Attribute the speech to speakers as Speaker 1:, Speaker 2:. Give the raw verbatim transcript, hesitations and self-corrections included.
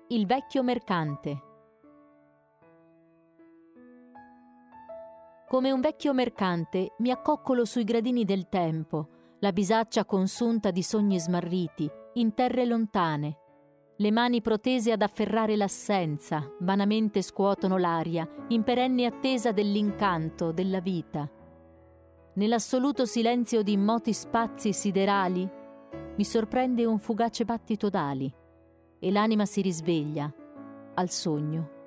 Speaker 1: Il vecchio mercante. Come un vecchio mercante mi accoccolo sui gradini del tempo, la bisaccia consunta di sogni smarriti, in terre lontane. Le mani protese ad afferrare l'assenza, vanamente scuotono l'aria, in perenne attesa dell'incanto, della vita. Nell'assoluto silenzio di immoti spazi siderali mi sorprende un fugace battito d'ali e l'anima si risveglia al sogno